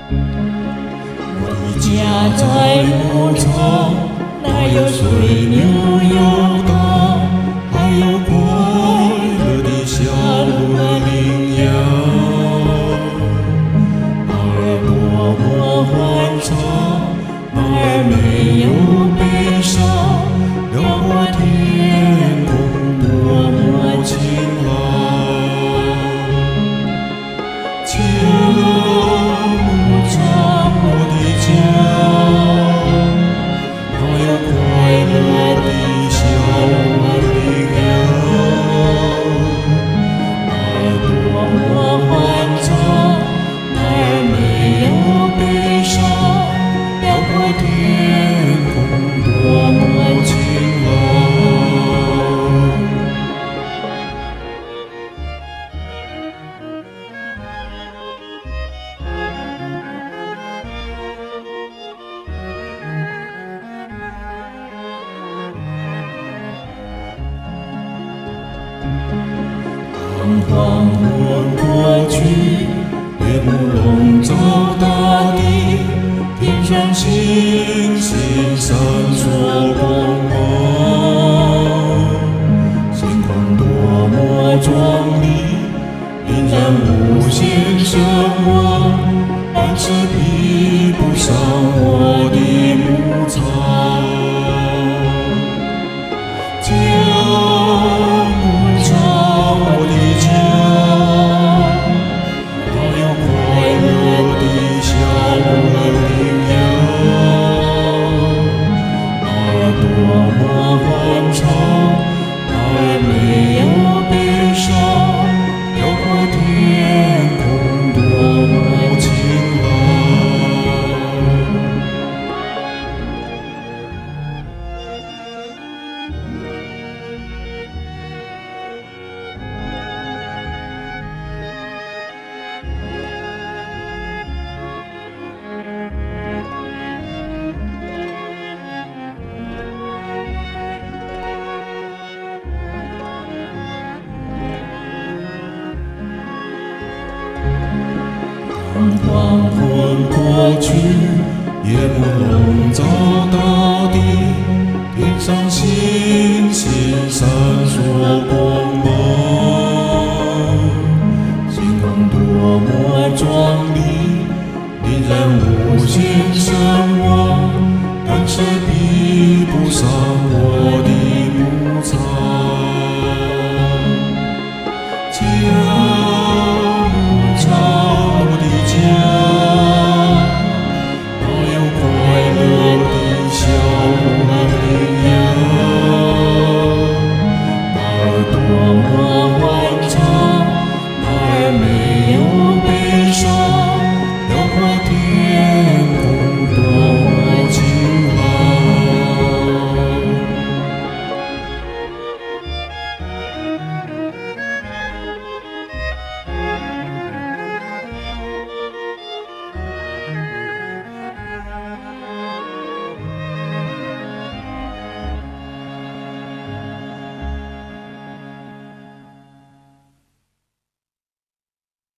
我的家在牧场，那有水牛有道，还有快乐的小鹿和羚羊。那儿多么欢畅，那儿没有悲伤，辽阔天空多么晴朗。家，牧场，我的家，那有快乐的小鹿和羚羊。那儿多么欢畅，那儿没有悲伤，辽阔天空多么晴朗。当黄昏过去，夜幕笼罩大地，天上星星闪烁光芒。星空多么壮丽，引人无限神往，但是比不上我的牧场。家，牧场，我的家，那有快乐的小鹿和羚羊。那儿多么欢畅，那儿没有悲伤，辽阔天空多么晴朗。当黄昏过去，夜幕笼罩大地，天上星星闪烁光芒。星空多么壮丽，令人无限神往，但是比不上我的